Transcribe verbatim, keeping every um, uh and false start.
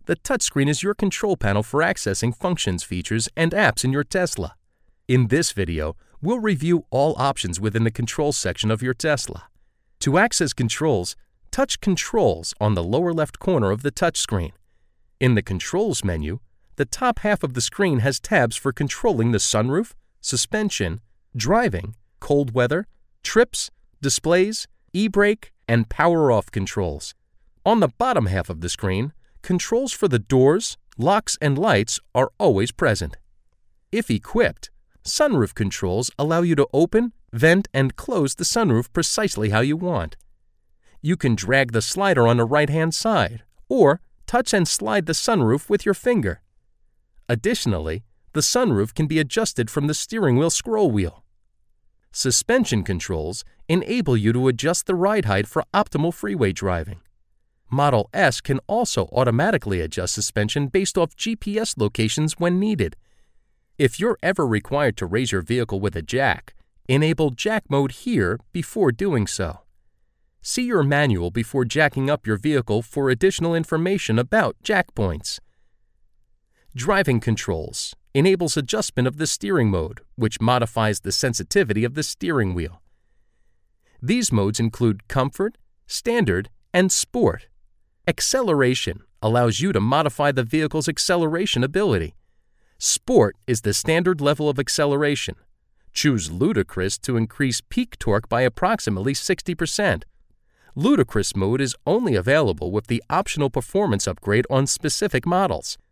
The touchscreen is your control panel for accessing functions, features, and apps in your Tesla. In this video, we'll review all options within the controls section of your Tesla. To access controls, touch Controls on the lower left corner of the touchscreen. In the Controls menu, the top half of the screen has tabs for controlling the sunroof, suspension, driving, cold weather, trips, displays, e-brake, and power-off controls. On the bottom half of the screen, controls for the doors, locks, and lights are always present. If equipped, sunroof controls allow you to open, vent, and close the sunroof precisely how you want. You can drag the slider on the right-hand side, or touch and slide the sunroof with your finger. Additionally, the sunroof can be adjusted from the steering wheel scroll wheel. Suspension controls enable you to adjust the ride height for optimal freeway driving. Model S can also automatically adjust suspension based off G P S locations when needed. If you're ever required to raise your vehicle with a jack, enable jack mode here before doing so. See your manual before jacking up your vehicle for additional information about jack points. Driving controls enables adjustment of the steering mode, which modifies the sensitivity of the steering wheel. These modes include Comfort, Standard, and Sport. Acceleration allows you to modify the vehicle's acceleration ability. Sport is the standard level of acceleration. Choose Ludicrous to increase peak torque by approximately sixty percent. Ludicrous mode is only available with the optional performance upgrade on specific models.